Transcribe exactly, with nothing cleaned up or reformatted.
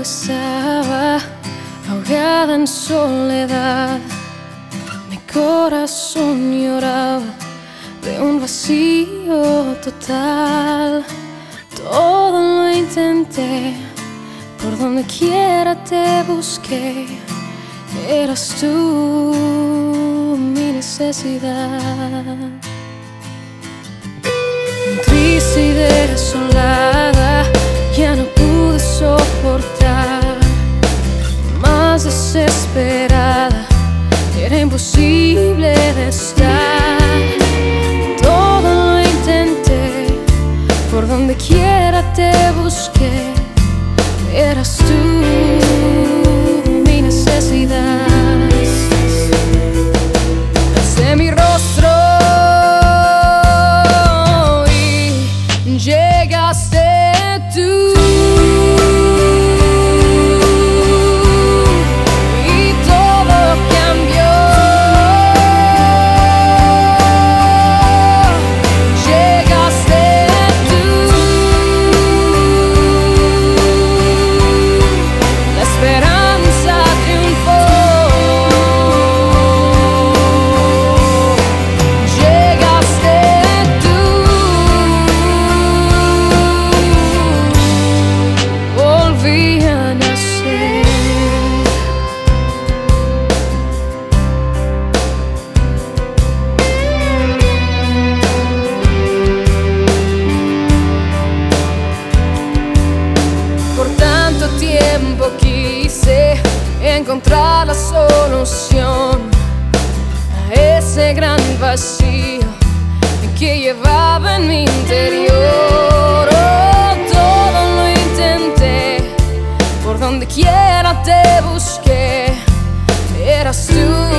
Estaba ahogada en soledad, mi corazón lloraba de un vacío total. Todo lo intenté, por donde quiera te busqué, eras tú mi necesidad. Triste y desolada, ya no pude soportar, más desesperada, era imposible de estar. Todo lo intenté, por donde quiera te busqué, eras tú mi necesidad. Alcé mi rostro y llegaste tú. Tiempo quise encontrar la solución a ese gran vacío que llevaba en mi interior. Oh, todo lo intenté, por donde quiera te busqué, eras tú.